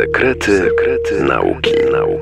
Sekrety nauki.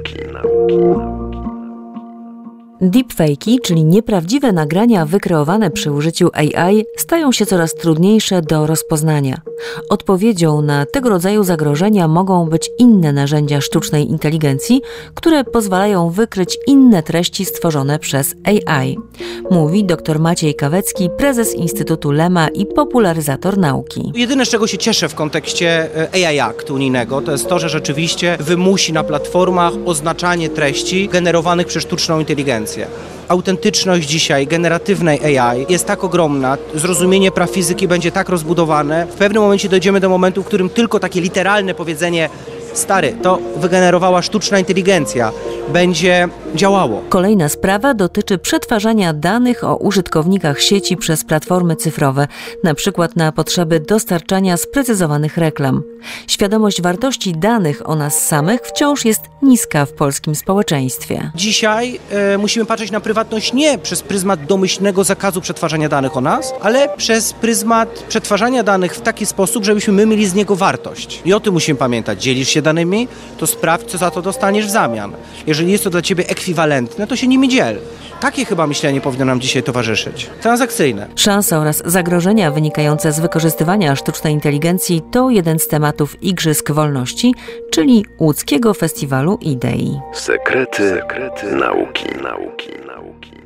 Deepfake'i, czyli nieprawdziwe nagrania wykreowane przy użyciu AI, stają się coraz trudniejsze do rozpoznania. Odpowiedzią na tego rodzaju zagrożenia mogą być inne narzędzia sztucznej inteligencji, które pozwalają wykryć inne treści stworzone przez AI. Mówi dr Maciej Kawecki, prezes Instytutu Lema i popularyzator nauki. Jedyne, z czego się cieszę w kontekście AI Act unijnego, to jest to, że rzeczywiście wymusi na platformach oznaczanie treści generowanych przez sztuczną inteligencję. Autentyczność dzisiaj generatywnej AI jest tak ogromna, zrozumienie praw fizyki będzie tak rozbudowane, w pewnym momencie dojdziemy do momentu, w którym tylko takie literalne powiedzenie stary, to wygenerowała sztuczna inteligencja, będzie działało. Kolejna sprawa dotyczy przetwarzania danych o użytkownikach sieci przez platformy cyfrowe, na przykład na potrzeby dostarczania sprecyzowanych reklam. Świadomość wartości danych o nas samych wciąż jest niska w polskim społeczeństwie. Dzisiaj musimy patrzeć na prywatność nie przez pryzmat domyślnego zakazu przetwarzania danych o nas, ale przez pryzmat przetwarzania danych w taki sposób, żebyśmy my mieli z niego wartość. I o tym musimy pamiętać. Dzielisz się danymi, to sprawdź, co za to dostaniesz w zamian. Jeżeli jest to dla ciebie ekwiwalentne, to się nimi dziel. Takie chyba myślenie powinno nam dzisiaj towarzyszyć. Transakcyjne. Szanse oraz zagrożenia wynikające z wykorzystywania sztucznej inteligencji to jeden z tematów Igrzysk Wolności, czyli łódzkiego festiwalu idei. Sekrety nauki.